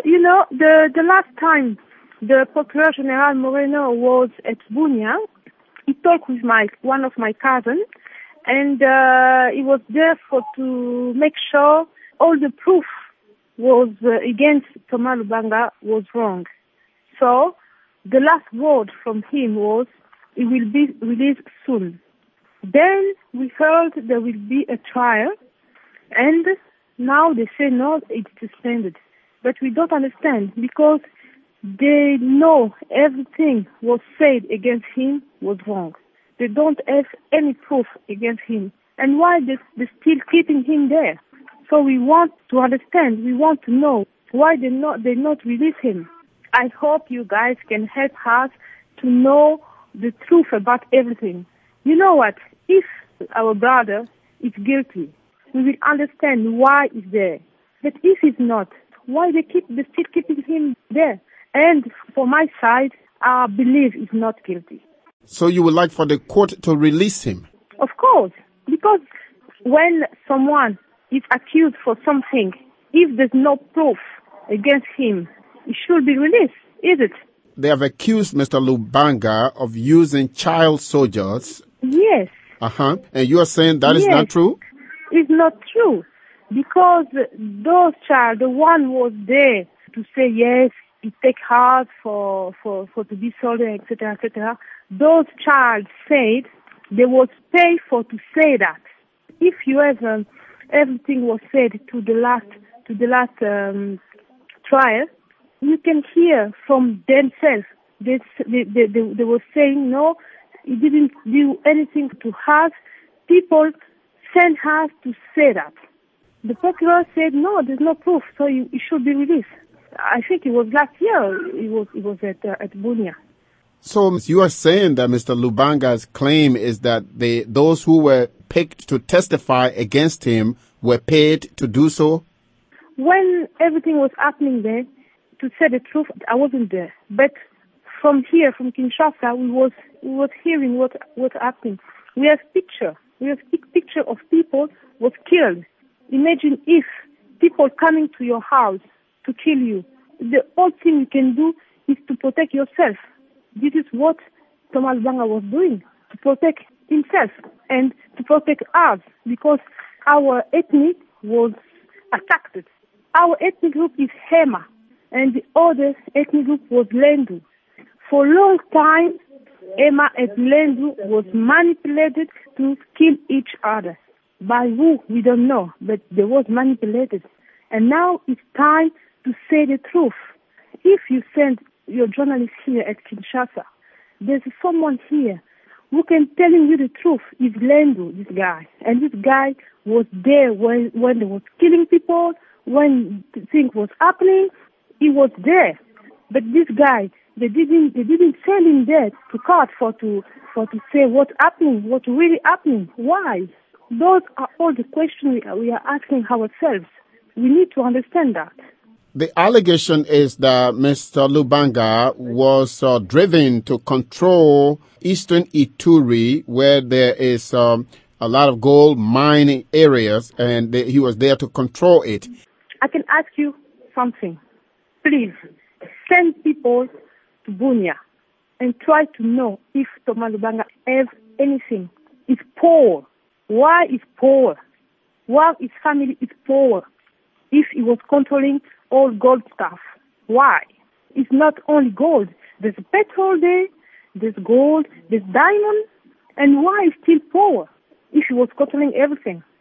You know, the last time the Procureur General Moreno was at Bunia, he talked with one of my cousins, and he was there to make sure all the proof was against Thomas Lubanga was wrong. So the last word from him was he will be released soon. Then we heard there will be a trial, and now they say no, it's suspended. But we don't understand because they know everything was said against him was wrong. They don't have any proof against him. And why they're still keeping him there? So we want to understand, we want to know why they not release him. I hope you guys can help us to know the truth about everything. You know what? If our brother is guilty, we will understand why he's there. But if he's not, why they still keeping him there? And for my side, I believe he's not guilty. So you would like for the court to release him? Of course, because when someone is accused for something, if there's no proof against him, he should be released, is it? They have accused Mr. Lubanga of using child soldiers. Yes. And you are saying that is not true? It's not true. Because those child, the one was there to say yes, it take hard for to be soldier, etc., etc. Those child said they was paid for to say that. If you have everything was said to the last trial, you can hear from themselves. They were saying no, he didn't do anything to us. People sent us to say that. The procureur said no, there's no proof, so he should be released. I think it was last year. He was at Bunia. So you are saying that Mr. Lubanga's claim is that those who were picked to testify against him were paid to do so? When everything was happening there, to say the truth, I wasn't there. But from here, from Kinshasa, we was hearing what happened. We have picture. We have picture of people was killed. Imagine if people coming to your house to kill you. The only thing you can do is to protect yourself. This is what Thomas Lubanga was doing, to protect himself and to protect us, because our ethnic was attacked. Our ethnic group is Hema, and the other ethnic group was Lendu. For a long time, Hema and Lendu was manipulated to kill each other. By who, we don't know, but they was manipulated. And now it's time to say the truth. If you send your journalist here at Kinshasa, there's someone here who can tell you the truth. Is Lendu, this guy. And this guy was there when they was killing people, when the thing was happening, he was there. But this guy, they didn't send him there to court for to say what's happening, what's really happening. Why? Those are all the questions we are asking ourselves. We need to understand that. The allegation is that Mr. Lubanga was driven to control Eastern Ituri, where there is a lot of gold mining areas, and he was there to control it. I can ask you something. Please, send people to Bunia and try to know if Thomas Lubanga has anything. He's poor. Why is poor? Why his family is poor? If he was controlling all gold stuff, why? It's not only gold. There's petrol there, there's gold, there's diamond, and why is still poor if he was controlling everything?